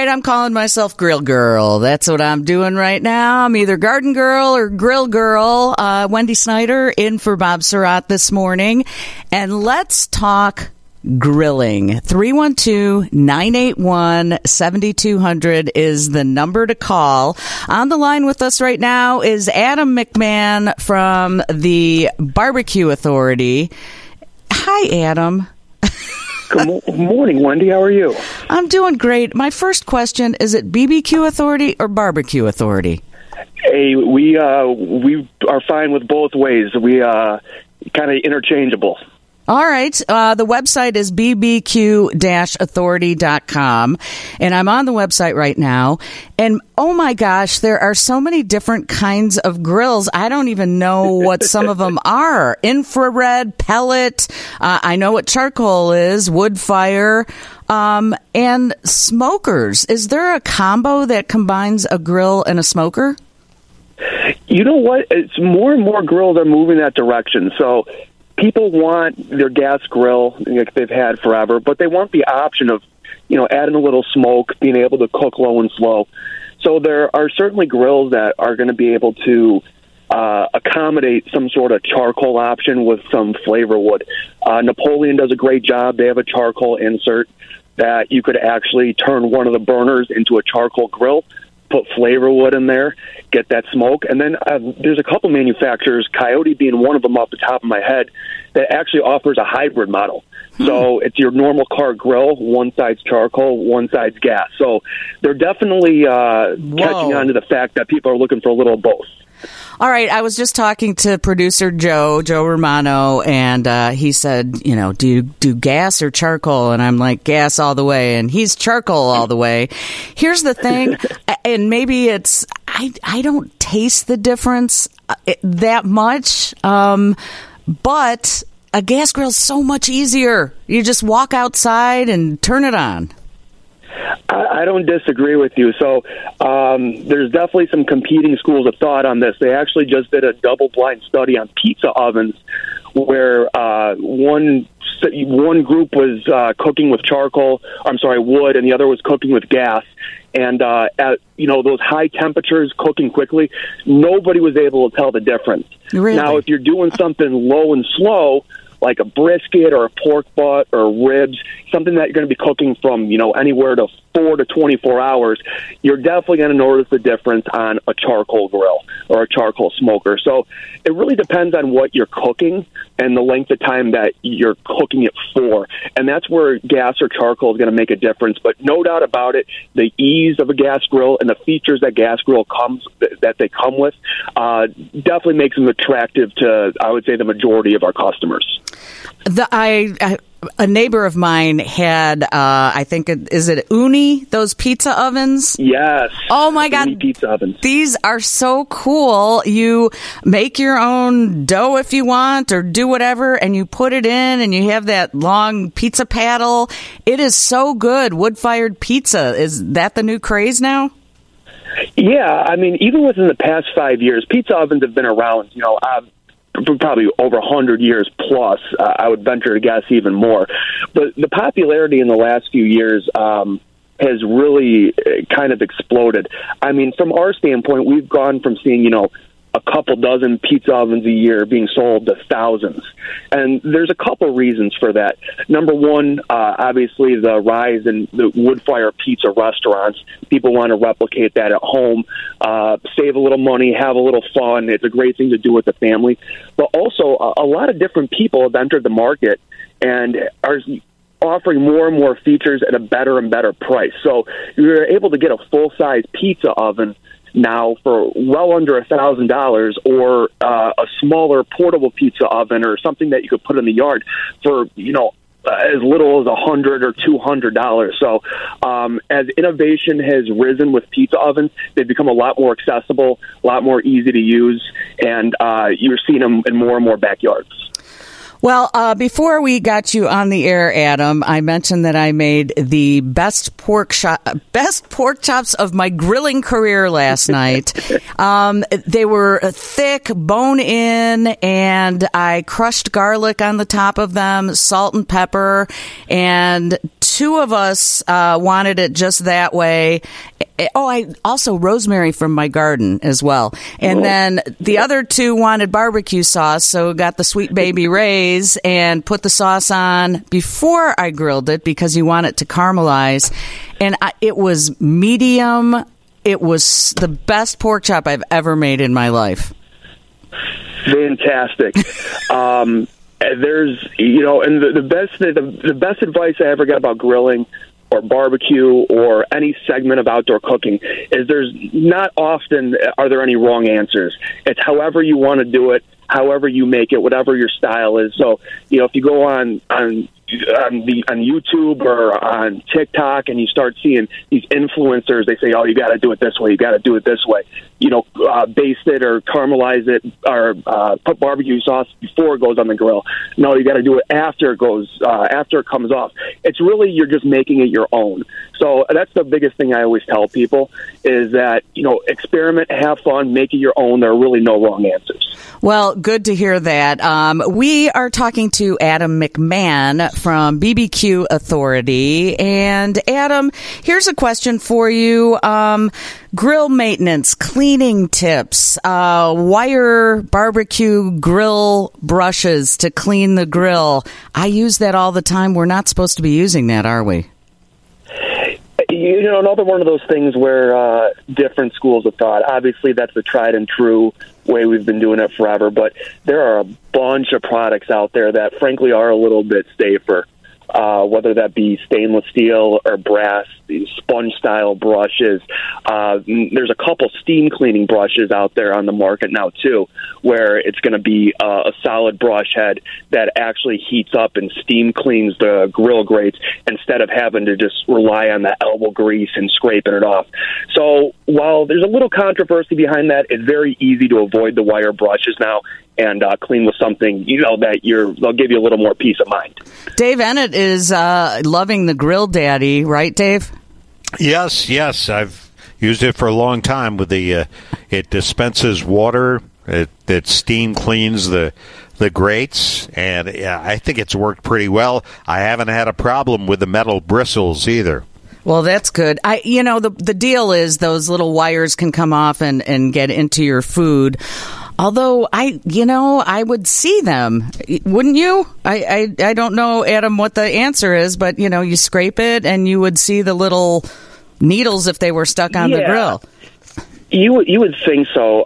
right, I'm calling myself Grill Girl. That's what I'm doing right now. I'm either Garden Girl or Grill Girl. Wendy Snyder in for Bob Surratt this morning. And let's talk grilling. 312-981-7200 is the number to call. On the line with us right now is Adam McMahon from the Barbecue Authority. Hi, Adam. Good morning, Wendy. How are you? I'm doing great. My first question, is it BBQ Authority or Barbecue Authority? Hey, we are fine with both ways. We kind of interchangeable. All right. The website is bbq-authority.com, and I'm on the website right now. And, oh, my gosh, there are so many different kinds of grills. I don't even know what some of them are. Infrared, pellet, I know what charcoal is, wood fire, and smokers. Is there a combo that combines a grill and a smoker? You know what? It's more and more grills are moving that direction. So people want their gas grill like they've had forever, but they want the option of, adding a little smoke, being able to cook low and slow. So there are certainly grills that are going to be able to accommodate some sort of charcoal option with some flavor wood. Napoleon does a great job. They have a charcoal insert that you could actually turn one of the burners into a charcoal grill, put flavor wood in there, get that smoke. And then there's a couple manufacturers, Coyote being one of them off the top of my head, that actually offers a hybrid model. So it's your normal car grill, one side's charcoal, one side's gas. So they're definitely catching on to the fact that people are looking for a little of both. All right. I was just talking to producer Joe Romano, and he said, do you do gas or charcoal? And I'm like, gas all the way. And he's charcoal all the way. Here's the thing, and maybe it's, I don't taste the difference that much, but a gas grill is so much easier. You just walk outside and turn it on. I don't disagree with you. So there's definitely some competing schools of thought on this. They actually just did a double-blind study on pizza ovens where one group was cooking with wood, and the other was cooking with gas. And at those high temperatures, cooking quickly, nobody was able to tell the difference. Really? Now, if you're doing something low and slow, like a brisket or a pork butt or ribs, something that you're going to be cooking from, anywhere to 4 to 24 hours, you're definitely going to notice the difference on a charcoal grill or a charcoal smoker. So it really depends on what you're cooking and the length of time that you're cooking it for. And that's where gas or charcoal is going to make a difference. But no doubt about it, the ease of a gas grill and the features that gas grill come with definitely makes them attractive to, I would say, the majority of our customers. A neighbor of mine had, I think, is it Uni, those pizza ovens? Yes. Oh, my God. Uni pizza ovens. These are so cool. You make your own dough if you want or do whatever, and you put it in, and you have that long pizza paddle. It is so good. Wood-fired pizza. Is that the new craze now? Yeah. I mean, even within the past 5 years, pizza ovens have been around, probably over 100 years plus. I would venture to guess even more. But the popularity in the last few years has really kind of exploded. I mean, from our standpoint, we've gone from seeing, a couple dozen pizza ovens a year being sold to thousands. And there's a couple reasons for that. Number one, obviously the rise in the wood fire pizza restaurants. People want to replicate that at home, save a little money, have a little fun. It's a great thing to do with the family. But also, a lot of different people have entered the market and are offering more and more features at a better and better price. So you're able to get a full-size pizza oven now for well under $1,000, or a smaller portable pizza oven or something that you could put in the yard for, as little as $100 or $200. So as innovation has risen with pizza ovens, they've become a lot more accessible, a lot more easy to use, and you're seeing them in more and more backyards. Well, before we got you on the air, Adam, I mentioned that I made the best pork chops of my grilling career last night. They were thick, bone in, and I crushed garlic on the top of them, salt and pepper, and two of us wanted it just that way. Oh, I also rosemary from my garden as well. And then the other two wanted barbecue sauce, so got the Sweet Baby Ray's and put the sauce on before I grilled it because you want it to caramelize. And it was medium. It was the best pork chop I've ever made in my life. Fantastic. There's, and the best advice I ever got about grilling or barbecue or any segment of outdoor cooking is there's not often are there any wrong answers. It's however you want to do it, however you make it, whatever your style is. So, if you go on YouTube or on TikTok and you start seeing these influencers, they say, "Oh, you got to do it this way. You got to do it this way." Baste it or caramelize it or put barbecue sauce before it goes on the grill. No, you got to do it after it comes off. It's really you're just making it your own. So that's the biggest thing I always tell people is that experiment, have fun, make it your own. There are really no wrong answers. Well, good to hear that. We are talking to Adam McMahon from BBQ Authority. And Adam, here's a question for you. Grill maintenance, cleaning tips, wire barbecue grill brushes to clean the grill. I use that all the time. We're not supposed to be using that, are we? Another one of those things where different schools of thought. Obviously, that's the tried and true way we've been doing it forever, but there are a bunch of products out there that, frankly, are a little bit safer, whether that be stainless steel or brass, these sponge-style brushes. There's a couple steam cleaning brushes out there on the market now, too, where it's going to be a solid brush head that actually heats up and steam cleans the grill grates instead of having to just rely on the elbow grease and scraping it off. So while there's a little controversy behind that, it's very easy to avoid the wire brushes now and clean with something, that they'll give you a little more peace of mind. Dave Ennett is loving the Grill Daddy, right, Dave? Yes. I've used it for a long time. With it dispenses water. It steam cleans the grates, and I think it's worked pretty well. I haven't had a problem with the metal bristles either. Well, that's good. The deal is those little wires can come off and get into your food. Although I would see them, wouldn't you? I don't know, Adam, what the answer is, but you scrape it and you would see the little needles if they were stuck on the grill. You would think so.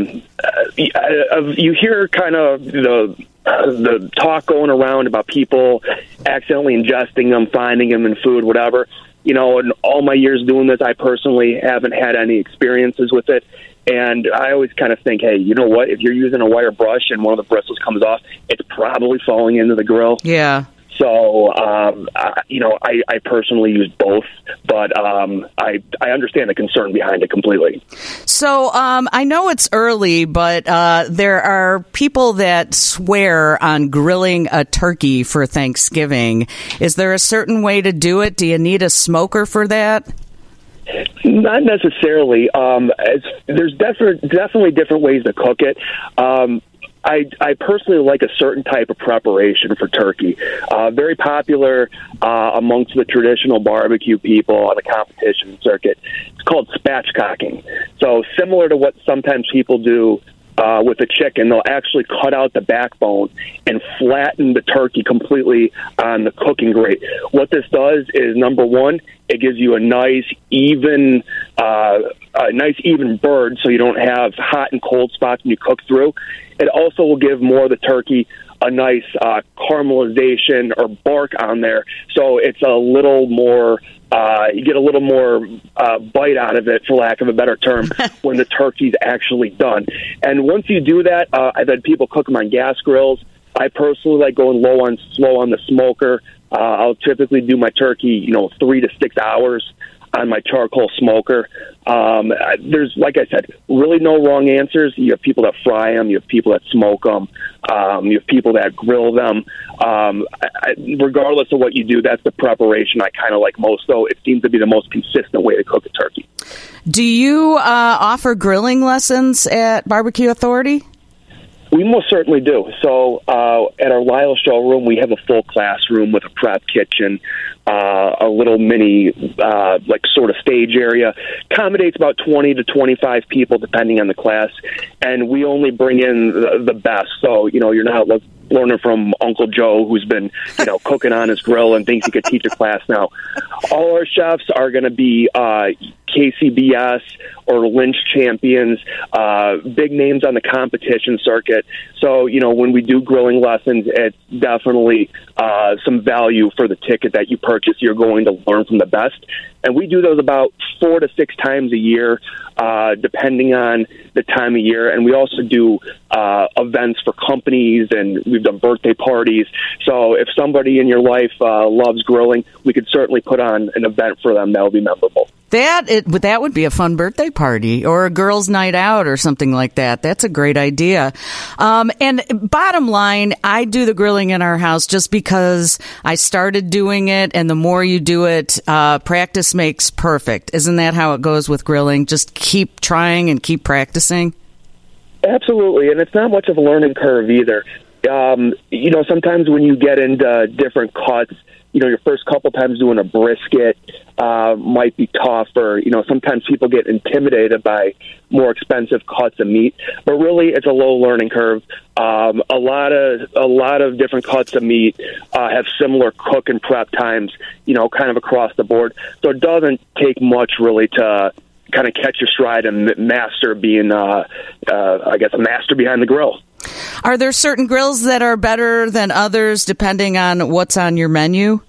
You hear kind of the talk going around about people accidentally ingesting them, finding them in food, whatever. In all my years doing this, I personally haven't had any experiences with it. And I always kind of think, hey, you know what? If you're using a wire brush and one of the bristles comes off, it's probably falling into the grill. Yeah. So, I personally use both, but I understand the concern behind it completely. So I know it's early, but there are people that swear on grilling a turkey for Thanksgiving. Is there a certain way to do it? Do you need a smoker for that? Not necessarily. There's definitely different ways to cook it. I personally like a certain type of preparation for turkey. Very popular amongst the traditional barbecue people on the competition circuit. It's called spatchcocking. So similar to what sometimes people do with a chicken, they'll actually cut out the backbone and flatten the turkey completely on the cooking grate. What this does is, number one, it gives you a nice even bird, so you don't have hot and cold spots when you cook through. It also will give more of the turkey a nice caramelization or bark on there, so it's a little more. You get a little more bite out of it, for lack of a better term, when the turkey's actually done. And once you do that, I've had people cook them on gas grills. I personally like going slow on the smoker. I'll typically do my turkey, 3 to 6 hours on my charcoal smoker. There's, like I said, really no wrong answers. You have people that fry them. You have people that smoke them. You have people that grill them. Regardless of what you do, that's the preparation I kind of like most, though. It seems to be the most consistent way to cook a turkey. Do you offer grilling lessons at Barbecue Authority? We most certainly do. So at our Lyle showroom, we have a full classroom with a prep kitchen, a little mini, sort of stage area. Accommodates about 20 to 25 people, depending on the class. And we only bring in the best. So, you're not learning from Uncle Joe, who's been, cooking on his grill and thinks he could teach a class now. All our chefs are going to be KCBS or Lynch champions, big names on the competition circuit. So, when we do grilling lessons, it's definitely some value for the ticket that you purchase. You're going to learn from the best. And we do those about 4 to 6 times a year, depending on the time of year. And we also do events for companies, and we've done birthday parties. So if somebody in your life loves grilling, we could certainly put on an event for them that will be memorable. That would be a fun birthday party or a girls' night out or something like that. That's a great idea. And bottom line, I do the grilling in our house just because I started doing it, and the more you do it, practice makes perfect. Isn't that how it goes with grilling? Just keep trying and keep practicing? Absolutely, and it's not much of a learning curve either. Sometimes when you get into different cuts, your first couple times doing a brisket might be tough, or, sometimes people get intimidated by more expensive cuts of meat. But really, it's a low learning curve. A lot of different cuts of meat have similar cook and prep times, kind of across the board. So it doesn't take much really to kind of catch your stride and master being, a master behind the grill. Are there certain grills that are better than others depending on what's on your menu?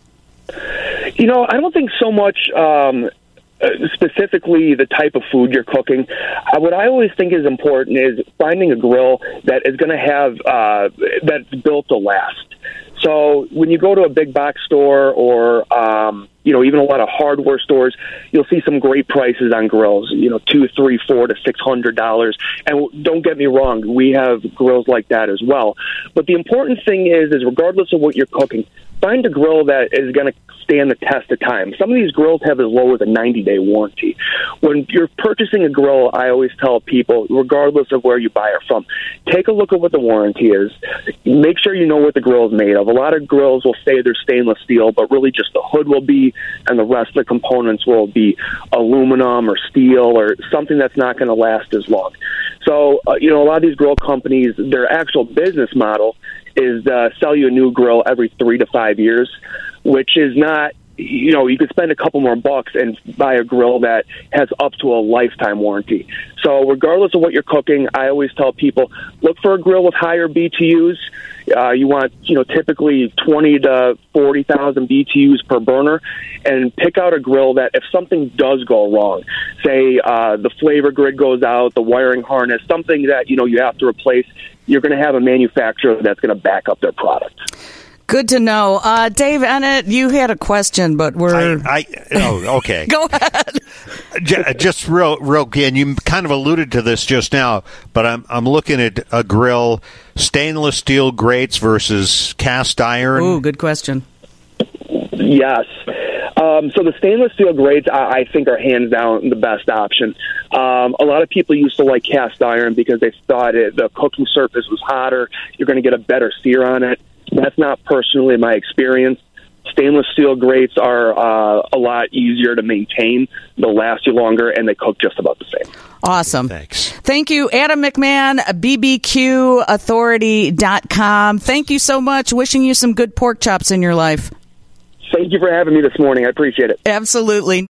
I don't think so much specifically the type of food you're cooking. What I always think is important is finding a grill that is going to have that's built to last. So when you go to a big box store or even a lot of hardware stores, you'll see some great prices on grills. $200, $300, $400 to $600. And don't get me wrong, we have grills like that as well. But the important thing is regardless of what you're cooking, find a grill that is going to stand the test of time. Some of these grills have as low as a 90-day warranty. When you're purchasing a grill, I always tell people, regardless of where you buy it from, take a look at what the warranty is. Make sure you know what the grill is made of. A lot of grills will say they're stainless steel, but really just the hood will be, and the rest of the components will be aluminum or steel or something that's not going to last as long. So, a lot of these grill companies, their actual business model is sell you a new grill every 3 to 5 years, which is not, you could spend a couple more bucks and buy a grill that has up to a lifetime warranty. So regardless of what you're cooking, I always tell people, look for a grill with higher BTUs. You want, typically 20 to 40,000 BTUs per burner, and pick out a grill that if something does go wrong, say the flavor grid goes out, the wiring harness, something that, you have to replace, you're going to have a manufacturer that's going to back up their product. Good to know. Dave Ennett, you had a question, but we're... okay. Go ahead. Just real again, you kind of alluded to this just now, but I'm looking at a grill, stainless steel grates versus cast iron. Ooh, good question. Yes. So the stainless steel grates, I think, are hands down the best option. A lot of people used to like cast iron because they thought the cooking surface was hotter. You're going to get a better sear on it. That's not personally my experience. Stainless steel grates are a lot easier to maintain. They'll last you longer, and they cook just about the same. Awesome. Thanks. Thank you, Adam McMahon, bbqauthority.com. Thank you so much. Wishing you some good pork chops in your life. Thank you for having me this morning. I appreciate it. Absolutely.